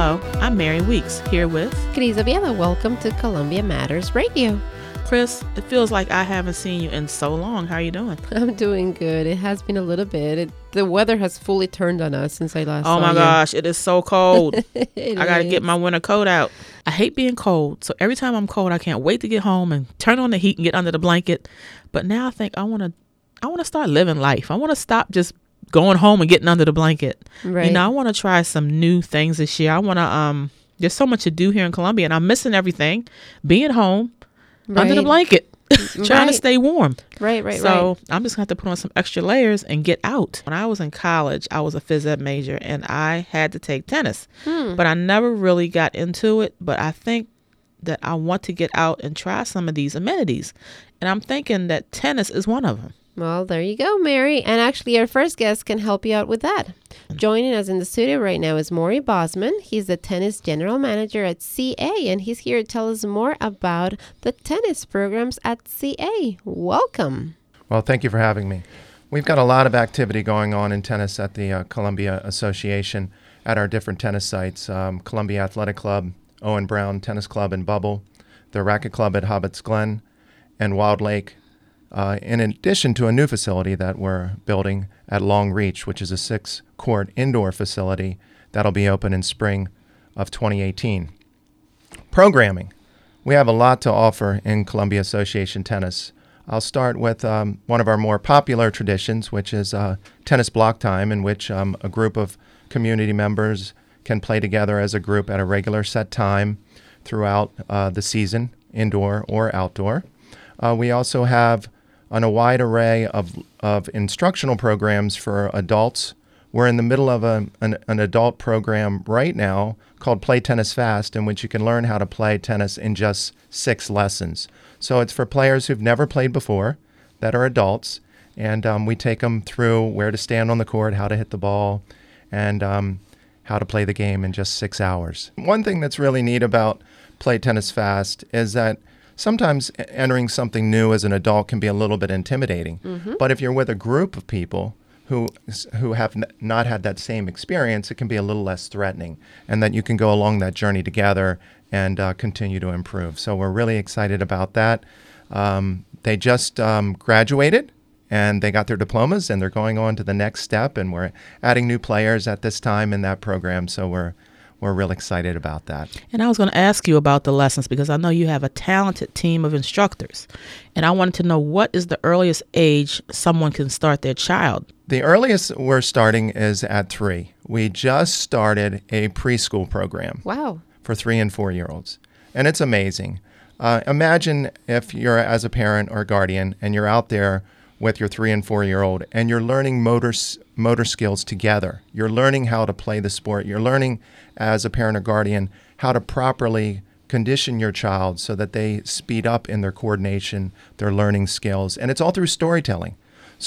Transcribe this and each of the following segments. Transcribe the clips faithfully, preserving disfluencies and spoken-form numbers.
Hello, I'm Mary Weeks, here with Cris Oviedo. Welcome to Columbia Matters Radio. Chris. It feels like I haven't seen you in so long. How are you doing? I'm doing good. It has been a little bit. It, the weather has fully turned on us since I last oh saw my you. gosh, it is so cold. I got to get my winter coat out. I hate being cold, so every time I'm cold, I can't wait to get home and turn on the heat and get under the blanket. But now I think I want to I want to start living life. I want to stop just going home and getting under the blanket. Right. You know, I want to try some new things this year. I want to, um, there's so much to do here in Columbia, and I'm missing everything. Being home, Right. under the blanket, trying Right. to stay warm. Right, right, so right. I'm just going to have to put on some extra layers and get out. When I was in college, I was a phys ed major, and I had to take tennis. Hmm. But I never really got into it. But I think that I want to get out and try some of these amenities. And I'm thinking that tennis is one of them. Well, there you go, Mary. And actually, our first guest can help you out with that. Joining us in the studio right now is Maury Bosman. He's the tennis general manager at C A, and he's here to tell us more about the tennis programs at C A. Welcome. Well, thank you for having me. We've got a lot of activity going on in tennis at the uh, Columbia Association at our different tennis sites. Um, Columbia Athletic Club, Owen Brown Tennis Club in Bubble, the Racket Club at Hobbits Glen, and Wild Lake. Uh, in addition to a new facility that we're building at Long Reach, which is a six-court indoor facility that'll be open in spring of twenty eighteen. Programming. We have a lot to offer in Columbia Association Tennis. I'll start with um, one of our more popular traditions, which is uh, tennis block time, in which um, a group of community members can play together as a group at a regular set time throughout uh, the season, indoor or outdoor. Uh, we also have on a wide array of of instructional programs for adults. We're in the middle of a, an, an adult program right now called Play Tennis Fast, in which you can learn how to play tennis in just six lessons. So it's for players who've never played before that are adults, and um, we take them through where to stand on the court, how to hit the ball, and um, how to play the game in just six hours. One thing that's really neat about Play Tennis Fast is that sometimes entering something new as an adult can be a little bit intimidating. Mm-hmm. But if you're with a group of people who who have n- not had that same experience, it can be a little less threatening, and that you can go along that journey together and uh, continue to improve. So we're really excited about that. Um, they just um, graduated, and they got their diplomas, and they're going on to the next step, and we're adding new players at this time in that program, so we're We're real excited about that. And I was going to ask you about the lessons because I know you have a talented team of instructors. And I wanted to know, what is the earliest age someone can start their child? The earliest we're starting is at three. We just started a preschool program. Wow. For three and four-year-olds. And it's amazing. Uh, imagine if you're as a parent or guardian and you're out there with your three and four-year-old and you're learning motor motor skills together. You're learning how to play the sport. You're learning as a parent or guardian how to properly condition your child so that they speed up in their coordination, their learning skills. And it's all through storytelling.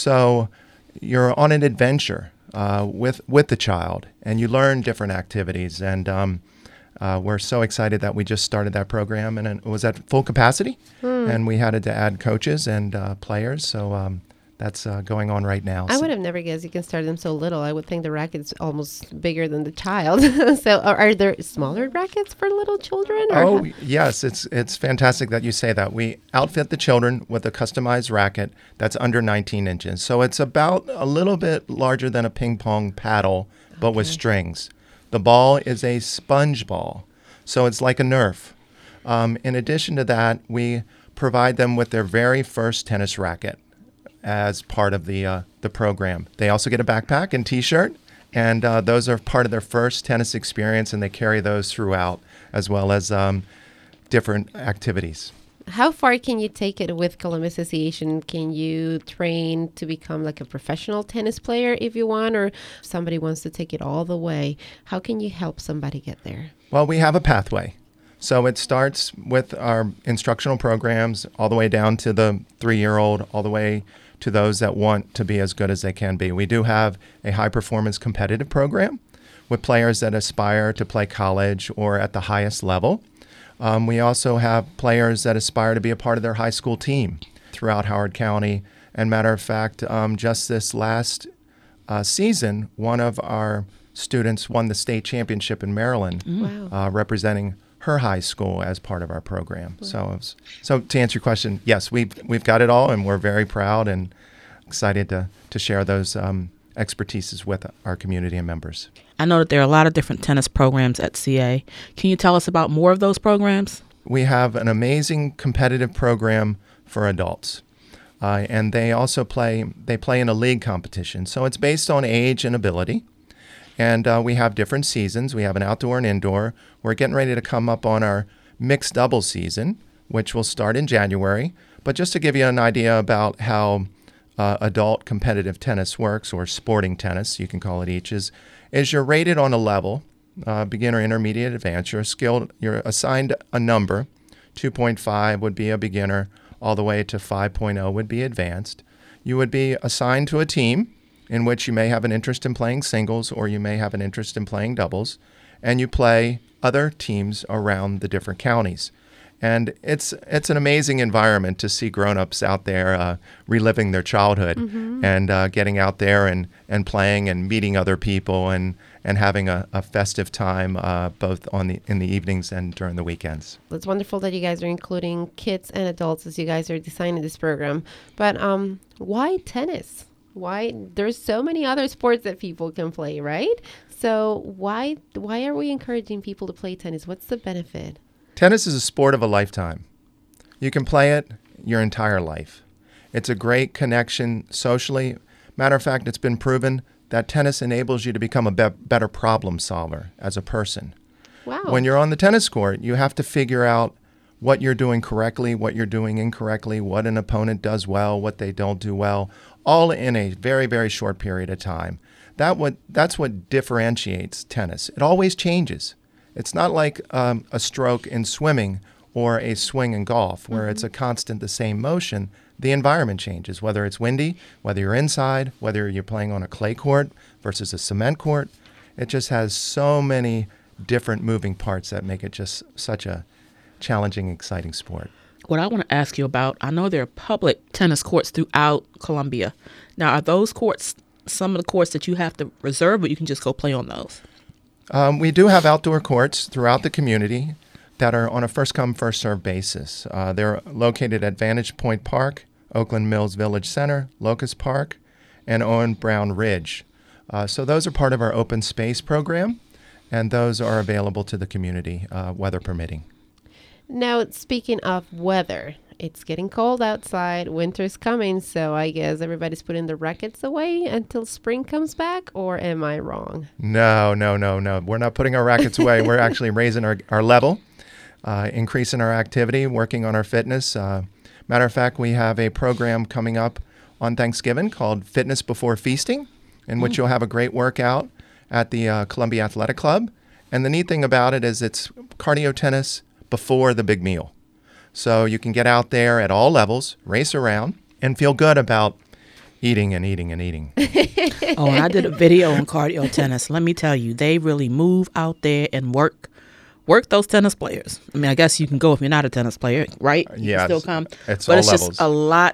So you're on an adventure uh, with with the child, and you learn different activities. And um, uh, we're so excited that we just started that program, and it was at full capacity. Hmm. And we had to add coaches and uh, players. So um, that's uh, going on right now. I so. would have never guessed you can start them so little. I would think the racket's almost bigger than the child. So are, are there smaller rackets for little children? Or oh, how? yes. It's it's fantastic that you say that. We outfit the children with a customized racket that's under nineteen inches. So it's about a little bit larger than a ping pong paddle, but okay. with strings. The ball is a sponge ball. So it's like a Nerf. Um, in addition to that, we provide them with their very first tennis racket as part of the uh, the program. They also get a backpack and T-shirt, and uh, those are part of their first tennis experience, and they carry those throughout, as well as um, different activities. How far can you take it with Columbia Association? Can you train to become like a professional tennis player if you want, or if somebody wants to take it all the way? How can you help somebody get there? Well, we have a pathway. So it starts with our instructional programs all the way down to the three-year-old, all the way to those that want to be as good as they can be. We do have a high-performance competitive program with players that aspire to play college or at the highest level. Um, we also have players that aspire to be a part of their high school team throughout Howard County. And matter of fact, um, just this last uh, season, one of our students won the state championship in Maryland, Wow. uh, representing her high school as part of our program. So, it was, so to answer your question, yes, we've we've got it all, and we're very proud and excited to to share those um, expertises with our community and members. I know that there are a lot of different tennis programs at C A. Can you tell us about more of those programs? We have an amazing competitive program for adults, uh, and they also play they play in a league competition. So it's based on age and ability, and uh, we have different seasons. We have an outdoor and indoor. We're getting ready to come up on our mixed double season, which will start in January. But just to give you an idea about how uh, adult competitive tennis works, or sporting tennis, you can call it each, is, is you're rated on a level, uh, beginner, intermediate, advanced. You're skilled. You're assigned a number. two point five would be a beginner, all the way to five point oh would be advanced. You would be assigned to a team in which you may have an interest in playing singles, or you may have an interest in playing doubles, and you play other teams around the different counties. And it's it's an amazing environment to see grown-ups out there uh, reliving their childhood, mm-hmm. and uh, getting out there and, and playing and meeting other people and, and having a, a festive time uh, both on the in the evenings and during the weekends. It's wonderful that you guys are including kids and adults as you guys are designing this program. But um, why tennis? Why? There's so many other sports that people can play, right? So why why are we encouraging people to play tennis? What's the benefit? Tennis is a sport of a lifetime. You can play it your entire life. It's a great connection socially. Matter of fact, it's been proven that tennis enables you to become a be- better problem solver as a person. Wow. When you're on the tennis court, you have to figure out what you're doing correctly, what you're doing incorrectly, what an opponent does well, what they don't do well, all in a very, very short period of time. That what that's what differentiates tennis. It always changes. It's not like um, a stroke in swimming or a swing in golf, where mm-hmm. it's a constant, the same motion. The environment changes, whether it's windy, whether you're inside, whether you're playing on a clay court versus a cement court. It just has so many different moving parts that make it just such a challenging, exciting sport. What I want to ask you about, I know there are public tennis courts throughout Columbia. Now, are those courts some of the courts that you have to reserve, or you can just go play on those? Um, we do have outdoor courts throughout the community that are on a first-come, first-served basis. Uh, they're located at Vantage Point Park, Oakland Mills Village Center, Locust Park, and Owen Brown Ridge. Uh, so those are part of our open space program, and those are available to the community, uh, weather permitting. Now, speaking of weather, it's getting cold outside. Winter's coming, so I guess everybody's putting the rackets away until spring comes back, or am I wrong? No, no, no, no. We're not putting our rackets away. We're actually raising our, our level, uh, increasing our activity, working on our fitness. Uh, matter of fact, we have a program coming up on Thanksgiving called Fitness Before Feasting, in which mm. you'll have a great workout at the uh, Columbia Athletic Club. And the neat thing about it is it's cardio tennis before the big meal. So you can get out there at all levels, race around, and feel good about eating and eating and eating. Oh, and I did a video on cardio tennis. Let me tell you, they really move out there and work work those tennis players. I mean, I guess you can go if you're not a tennis player, right? You yeah, can still come. It's but all it's levels. just a lot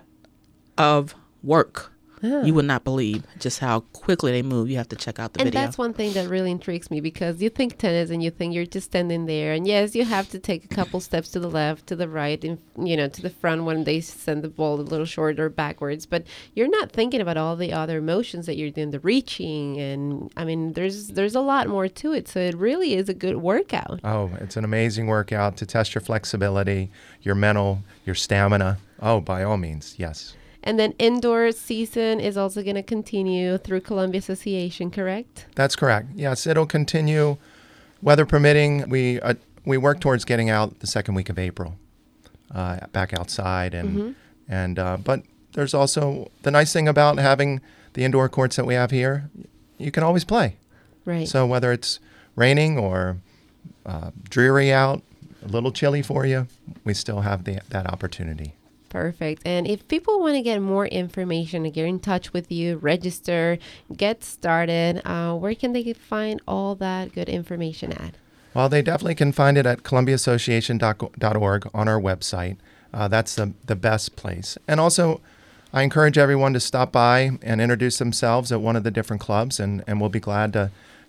of work. Huh. You would not believe just how quickly they move. You have to check out the and video. And that's one thing that really intrigues me, because you think tennis and you think you're just standing there. And yes, you have to take a couple steps to the left, to the right, and, you know, to the front when they send the ball a little short or backwards. But you're not thinking about all the other motions that you're doing, the reaching. And I mean, there's there's a lot more to it. So it really is a good workout. Oh, it's an amazing workout to test your flexibility, your mental, your stamina. Oh, by all means, yes. And then indoor season is also going to continue through Columbia Association, correct? That's correct. Yes, it'll continue, weather permitting. We uh, we work towards getting out the second week of April, uh, back outside, and mm-hmm. and uh, but there's also the nice thing about having the indoor courts that we have here. You can always play. Right. So whether it's raining or uh, dreary out, a little chilly for you, we still have the, that opportunity. Perfect. And if people want to get more information and get in touch with you, register, get started, uh, where can they find all that good information at? Well, they definitely can find it at columbia association dot org on our website. Uh, that's the, the best place. And also, I encourage everyone to stop by and introduce themselves at one of the different clubs, and, and we'll be glad to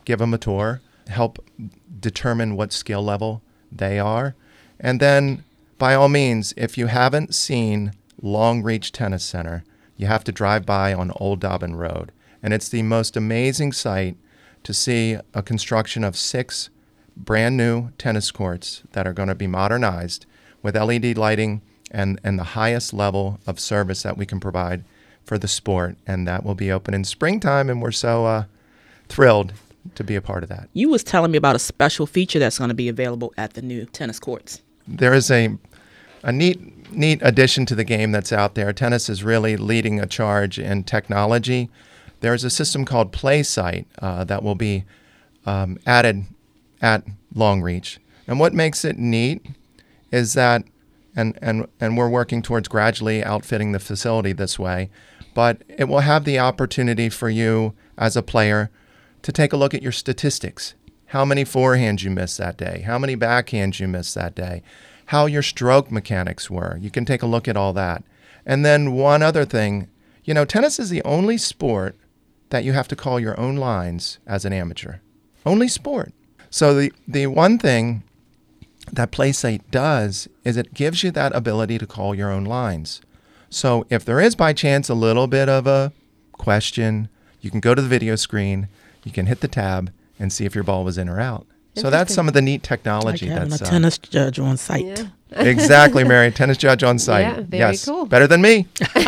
give them a tour, help determine what skill level they are. And then, by all means, if you haven't seen Long Reach Tennis Center, you have to drive by on Old Dobbin Road. And it's the most amazing sight to see a construction of six brand new tennis courts that are going to be modernized with L E D lighting and, and the highest level of service that we can provide for the sport. And that will be open in springtime, and we're so uh, thrilled to be a part of that. You was telling me about a special feature that's going to be available at the new tennis courts. There is a a neat neat addition to the game that's out there. Tennis is really leading a charge in technology. There's a system called PlaySight uh, that will be um, added at Long Reach. And what makes it neat is that, and, and, and we're working towards gradually outfitting the facility this way, but it will have the opportunity for you as a player to take a look at your statistics. How many forehands you missed that day, how many backhands you missed that day, how your stroke mechanics were. You can take a look at all that. And then one other thing, you know, tennis is the only sport that you have to call your own lines as an amateur. Only sport. So the, the one thing that PlaySight does is it gives you that ability to call your own lines. So if there is by chance a little bit of a question, you can go to the video screen, you can hit the tab and see if your ball was in or out. So that's some of the neat technology. Like having that's a tennis uh, judge on site. Yeah. Exactly, Mary. Tennis judge on site. Yeah, very yes, cool. Better than me.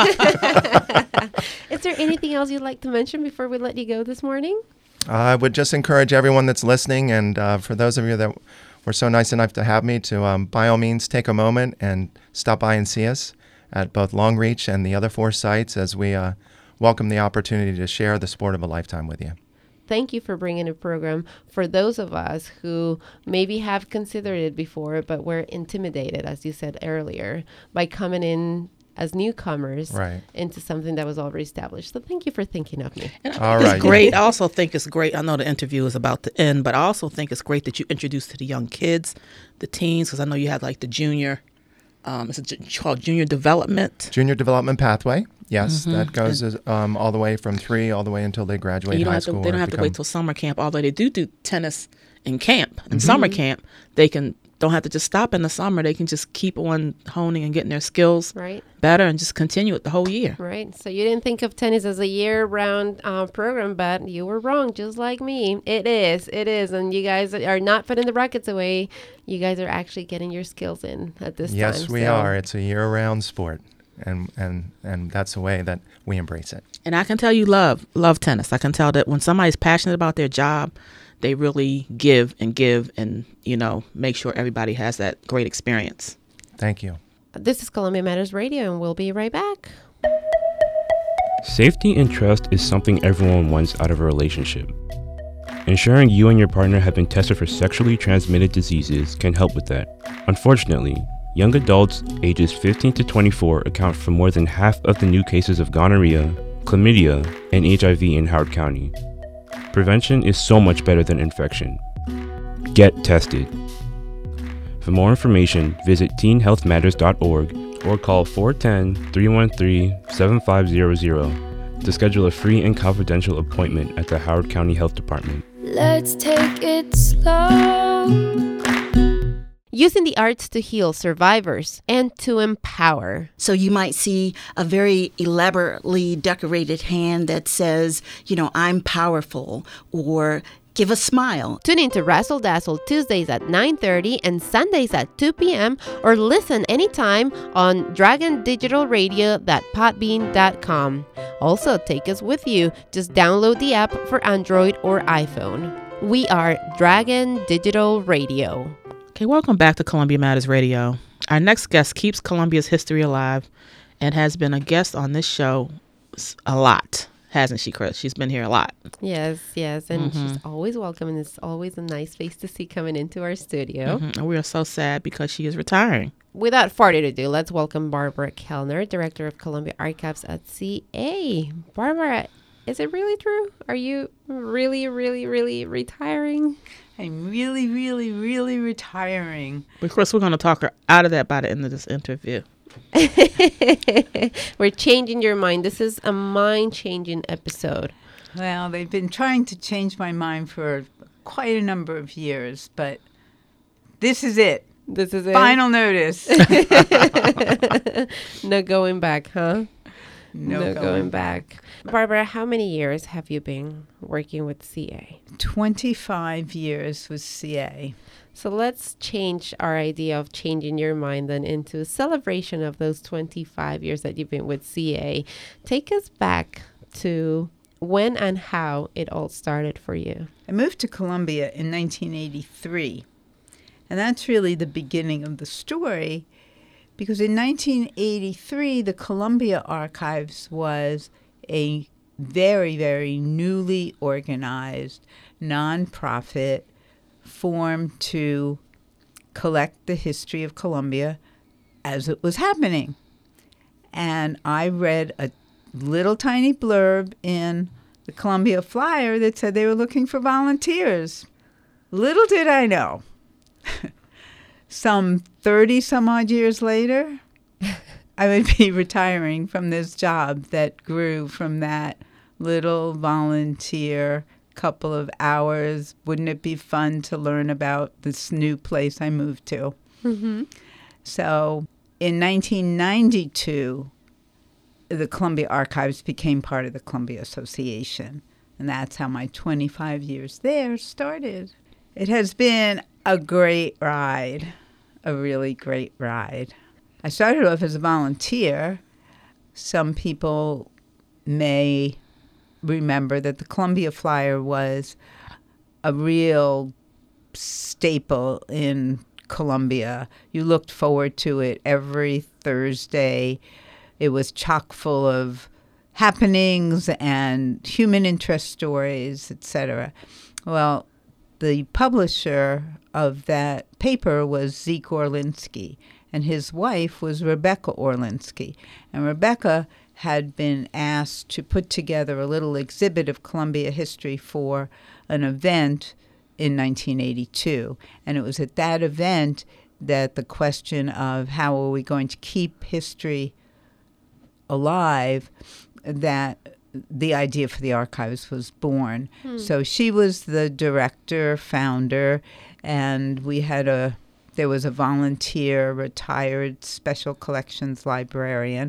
Is there anything else you'd like to mention before we let you go this morning? I would just encourage everyone that's listening, and uh, for those of you that were so nice enough to have me, to um, by all means take a moment and stop by and see us at both Long Reach and the other four sites as we uh, welcome the opportunity to share the sport of a lifetime with you. Thank you for bringing a program for those of us who maybe have considered it before, but were intimidated, as you said earlier, by coming in as newcomers right. into something that was already established. So thank you for thinking of me. And I All think right. it's great. I also think it's great. I know the interview is about to end, but I also think it's great that you introduce to the young kids, the teens, because I know you had like the junior, um, it's a, called junior development. Junior development pathway. Yes, Mm-hmm. that goes as, um, all the way from three all the way until they graduate And you don't high have to, school. they don't or have to become- wait till summer camp, although they do do tennis in camp. In Mm-hmm. summer camp, they can don't have to just stop in the summer. They can just keep on honing and getting their skills Right. better and just continue it the whole year. Right. So you didn't think of tennis as a year-round uh, program, but you were wrong, just like me. It is. It is. And you guys are not putting the rackets away. You guys are actually getting your skills in at this Yes, time. we So- are. It's a year-round sport, and and and that's the way that we embrace it. And I can tell you love, love tennis. I can tell that when somebody's passionate about their job, they really give and give and, you know, make sure everybody has that great experience. Thank you. This is Columbia Matters Radio, and we'll be right back. Safety and trust is something everyone wants out of a relationship. Ensuring you and your partner have been tested for sexually transmitted diseases can help with that. Unfortunately, young adults ages fifteen to twenty-four account for more than half of the new cases of gonorrhea, chlamydia, and H I V in Howard County. Prevention is so much better than infection. Get tested. For more information, visit teen health matters dot org or call four one zero, three one three, seven five zero zero to schedule a free and confidential appointment at the Howard County Health Department. Let's take it slow. Using the arts to heal survivors and to empower. So you might see a very elaborately decorated hand that says, you know, I'm powerful, or give a smile. Tune in to Razzle Dazzle Tuesdays at nine thirty and Sundays at two p.m. or listen anytime on dragon digital radio dot podbean dot com. Also, take us with you. Just download the app for Android or iPhone. We are Dragon Digital Radio. Okay, welcome back to Columbia Matters Radio. Our next guest keeps Columbia's history alive and has been a guest on this show s- a lot, hasn't she, Chris? She's been here a lot. Yes, yes. And Mhm. she's always welcome. And it's always a nice face to see coming into our studio. Mhm. And we are so sad because she is retiring. Without further ado, let's welcome Barbara Kellner, Director of Columbia Archives at C A. Barbara, is it really true? Are you really, really, really retiring? I'm really, really, really retiring. But Chris, we're going to talk her out of that by the end of this interview. We're changing your mind. This is a mind-changing episode. Well, they've been trying to change my mind for quite a number of years, but this is it. This is it. Final notice. No going back, huh? No, No going, going back. back. Barbara, how many years have you been working with C A? twenty-five years with C A. So let's change our idea of changing your mind then into a celebration of those twenty-five years that you've been with C A. Take us back to when and how it all started for you. I moved to Columbia in nineteen eighty-three, and that's really the beginning of the story, because in nineteen eighty-three, the Columbia Archives was a very, very newly organized nonprofit formed to collect the history of Columbia as it was happening. And I read a little tiny blurb in the Columbia Flyer that said they were looking for volunteers. Little did I know, some thirty some odd years later, I would be retiring from this job that grew from that little volunteer couple of hours. Wouldn't it be fun to learn about this new place I moved to? Mm-hmm. So in nineteen ninety-two, the Columbia Archives became part of the Columbia Association. And that's how my twenty-five years there started. It has been a great ride, a really great ride. I started off as a volunteer. Some people may remember that the Columbia Flyer was a real staple in Columbia. You looked forward to it every Thursday. It was chock full of happenings and human interest stories, et cetera. Well, the publisher of that paper was Zeke Orlinsky, and his wife was Rebecca Orlinsky. And Rebecca had been asked to put together a little exhibit of Columbia history for an event in nineteen eighty-two. And it was at that event that the question of how are we going to keep history alive, that the idea for the archives was born. Hmm. So she was the director, founder, and we had a, there was a volunteer, retired special collections librarian.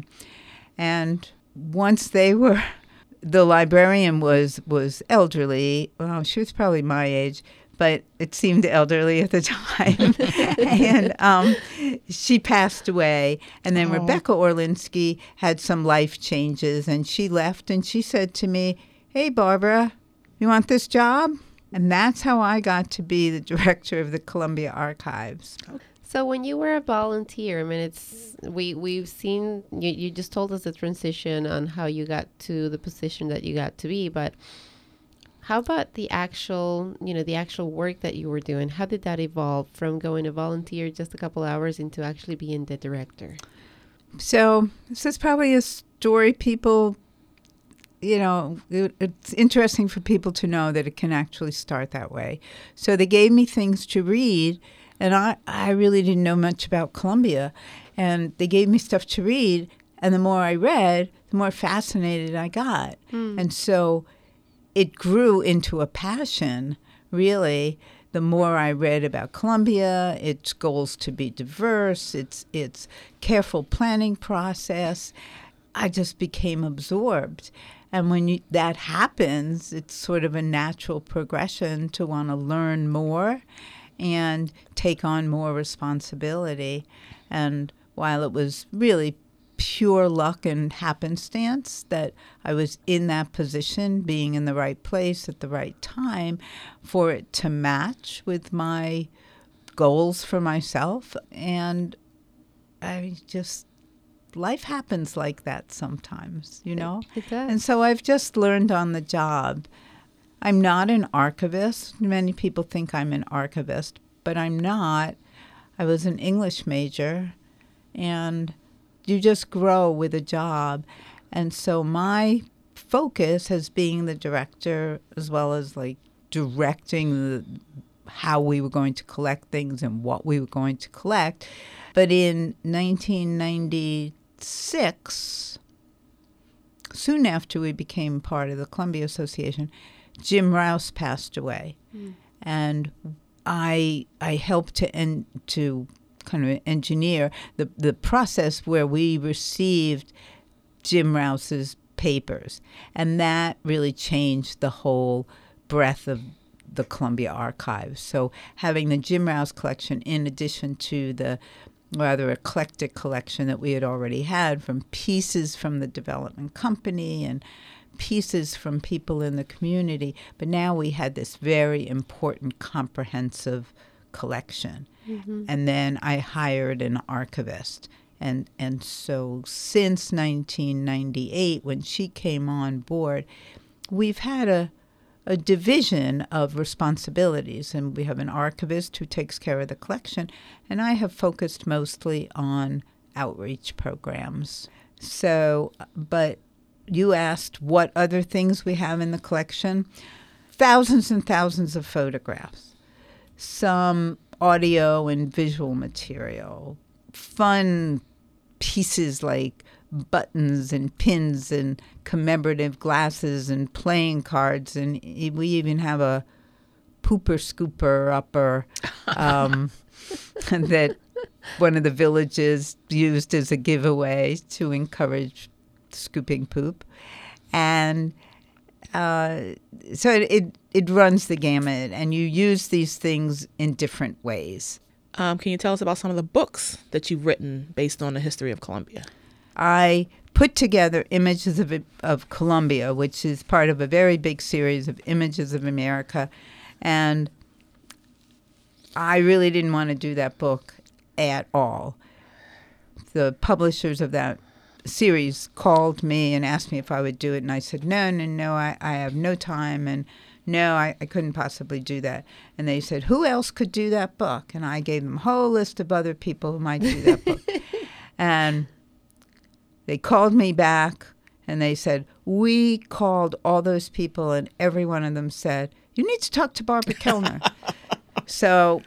And once they were, the librarian was, was elderly. Well, she was probably my age, but it seemed elderly at the time. And um, she passed away. And then oh. Rebecca Orlinsky had some life changes, and she left, and she said to me, "Hey, Barbara, you want this job?" And that's how I got to be the director of the Columbia Archives. So when you were a volunteer, I mean, it's we we've seen you. You just told us the transition on how you got to the position that you got to be, but how about the actual, you know, the actual work that you were doing? How did that evolve from going to volunteer just a couple hours into actually being the director? So this is probably a story people, you know, it, it's interesting for people to know that it can actually start that way. So they gave me things to read. And I, I really didn't know much about Columbia. And they gave me stuff to read. And the more I read, the more fascinated I got. Mm. And so it grew into a passion, really. The more I read about Columbia, its goals to be diverse, its, its careful planning process, I just became absorbed. And when you, that happens, it's sort of a natural progression to want to learn more and take on more responsibility. And while it was really pure luck and happenstance that I was in that position, being in the right place at the right time, for it to match with my goals for myself, and I just, life happens like that sometimes, you know? It, it does. And so I've just learned on the job. I'm not an archivist. Many people think I'm an archivist, but I'm not. I was an English major, and you just grow with a job. And so my focus as being the director, as well as like directing the, how we were going to collect things and what we were going to collect. But in nineteen ninety-six, soon after we became part of the Columbia Association, Jim Rouse passed away. Mm. And I I helped to en- to kind of engineer the, the process where we received Jim Rouse's papers. And that really changed the whole breadth of the Columbia Archives. So having the Jim Rouse collection in addition to the rather eclectic collection that we had already had, from pieces from the development company and pieces from people in the community, but now we had this very important comprehensive collection. Mm-hmm. And then I hired an archivist. And and so since nineteen ninety-eight, when she came on board, we've had a a division of responsibilities, and we have an archivist who takes care of the collection, and I have focused mostly on outreach programs. So, but you asked what other things we have in the collection. Thousands and thousands of photographs, some audio and visual material, fun pieces like buttons and pins and commemorative glasses and playing cards, and we even have a pooper scooper upper um, that one of the villages used as a giveaway to encourage scooping poop. And uh, so it, it it runs the gamut, and you use these things in different ways. Um, can you tell us about some of the books that you've written based on the history of Columbia? I put together Images of of Columbia, which is part of a very big series of Images of America. And I really didn't want to do that book at all. The publishers of that series called me and asked me if I would do it. And I said, no, no, no, I, I have no time. And no, I, I couldn't possibly do that. And they said, who else could do that book? And I gave them a whole list of other people who might do that book. And they called me back, and they said, we called all those people, and every one of them said, you need to talk to Barbara Kellner. So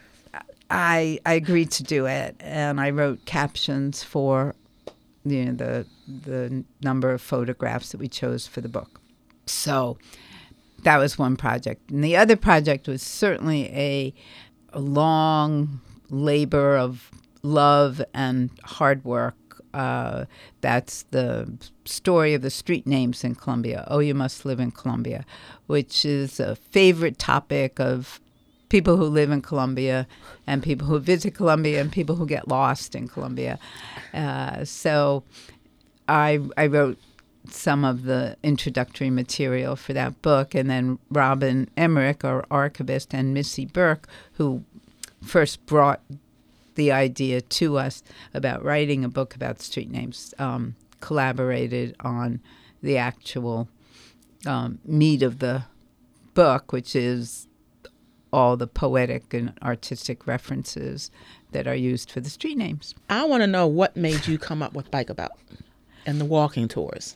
I I agreed to do it, and I wrote captions for you know, the the number of photographs that we chose for the book. So that was one project. And the other project was certainly a, a long labor of love and hard work. Uh, that's the story of the street names in Columbia. Oh, You Must Live in Columbia, which is a favorite topic of people who live in Columbia and people who visit Columbia and people who get lost in Columbia. Uh, so I I wrote some of the introductory material for that book, and then Robin Emmerich, our archivist, and Missy Burke, who first brought the idea to us about writing a book about street names, um, collaborated on the actual um, meat of the book, which is all the poetic and artistic references that are used for the street names. I want to know what made you come up with Bike About and the walking tours.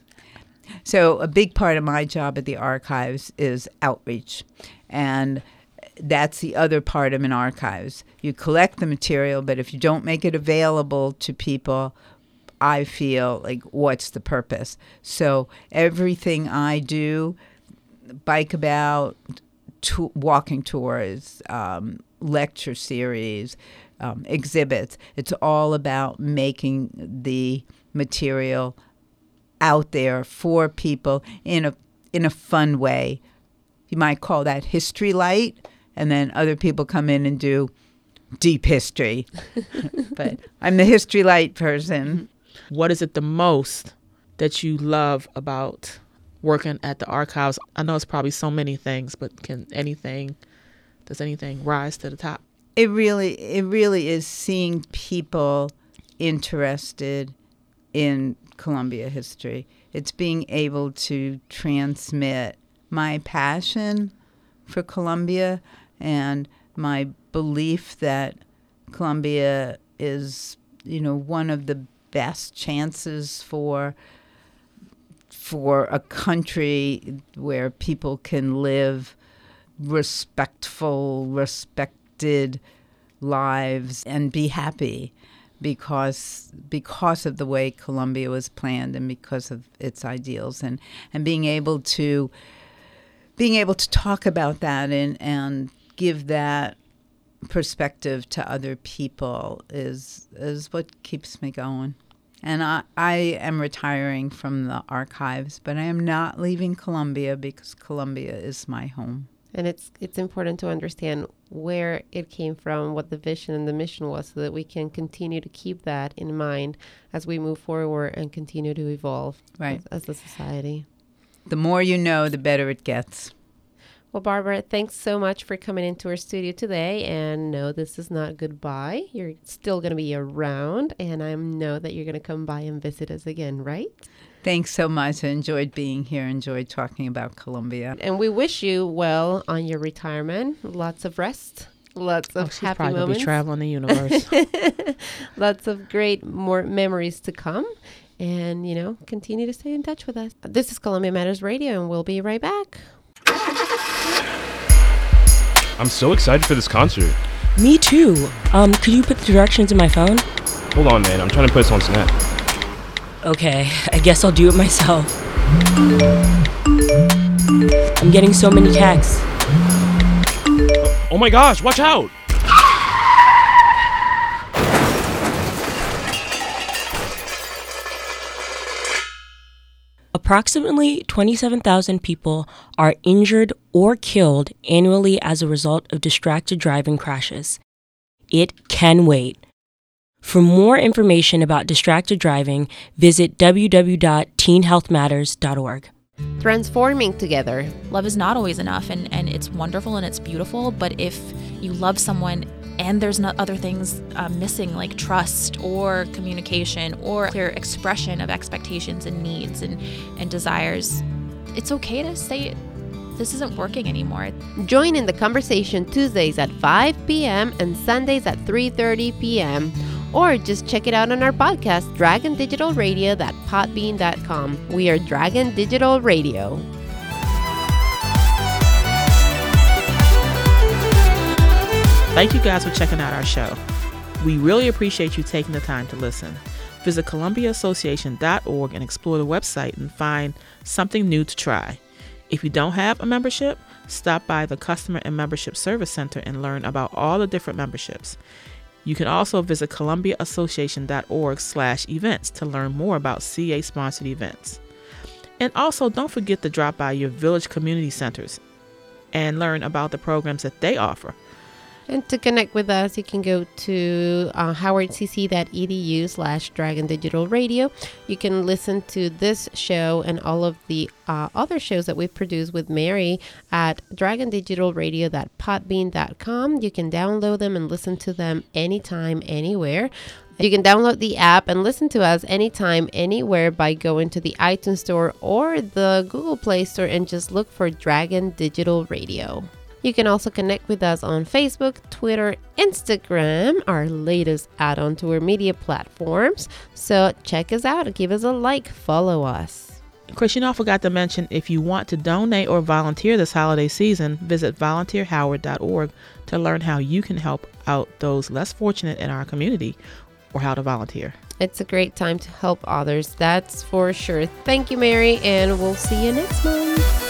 So a big part of my job at the archives is outreach, and that's the other part of an archives. You collect the material, but if you don't make it available to people, I feel like, what's the purpose? So everything I do, Bike About, to walking tours, um, lecture series, um, exhibits, it's all about making the material out there for people in a in a fun way. You might call that history light, and then other people come in and do deep history. But I'm the history light person. What is it the most that you love about working at the archives? I know it's probably so many things, but can anything, does anything rise to the top? It really, it really is seeing people interested in Columbia history. It's being able to transmit my passion for Columbia and my belief that Columbia is, you know, one of the best chances for for a country where people can live respectful, respected lives and be happy. because because of the way Columbia was planned and because of its ideals, and, and being able to being able to talk about that and, and give that perspective to other people is is what keeps me going. And I, I am retiring from the archives, but I am not leaving Columbia because Columbia is my home. And it's it's important to understand where it came from, what the vision and the mission was, so that we can continue to keep that in mind as we move forward and continue to evolve right. as, as a society. The more you know, the better it gets. Well, Barbara, thanks so much for coming into our studio today. And no, this is not goodbye. You're still going to be around, and I know that you're going to come by and visit us again, right? Thanks so much. I enjoyed being here, enjoyed talking about Columbia. And we wish you well on your retirement. Lots of rest, lots of oh, she's happy probably moments. Gonna be traveling the universe. Lots of great more memories to come. And, you know, continue to stay in touch with us. This is Columbia Matters Radio, and we'll be right back. I'm so excited for this concert. Me too. Um, could you put the directions in my phone? Hold on, man. I'm trying to put this on Snap. Okay, I guess I'll do it myself. I'm getting so many texts. Oh my gosh, watch out! Approximately twenty-seven thousand people are injured or killed annually as a result of distracted driving crashes. It can wait. For more information about distracted driving, visit w w w dot teen health matters dot org. Transforming together. Love is not always enough, and, and it's wonderful and it's beautiful, but if you love someone and there's no other things uh, missing, like trust or communication or clear expression of expectations and needs and, and desires, it's okay to say this isn't working anymore. Join in the conversation Tuesdays at five p.m. and Sundays at three thirty p.m. Or just check it out on our podcast, dragon digital radio dot podbean dot com. We are Dragon Digital Radio. Thank you guys for checking out our show. We really appreciate you taking the time to listen. Visit columbia association dot org and explore the website and find something new to try. If you don't have a membership, stop by the Customer and Membership Service Center and learn about all the different memberships. You can also visit columbia association dot org slash events to learn more about C A-sponsored events. And also, don't forget to drop by your village community centers and learn about the programs that they offer. And to connect with us, you can go to uh, howardcc.edu slash Dragon Digital Radio. You can listen to this show and all of the uh, other shows that we've produced with Mary at dragon digital radio dot podbean dot com. You can download them and listen to them anytime, anywhere. You can download the app and listen to us anytime, anywhere by going to the iTunes Store or the Google Play Store and just look for Dragon Digital Radio. You can also connect with us on Facebook, Twitter, Instagram, our latest add-on to our media platforms. So check us out, give us a like, follow us. Chris, you know, I forgot to mention, if you want to donate or volunteer this holiday season, visit volunteer howard dot org to learn how you can help out those less fortunate in our community or how to volunteer. It's a great time to help others, that's for sure. Thank you, Mary, and we'll see you next month.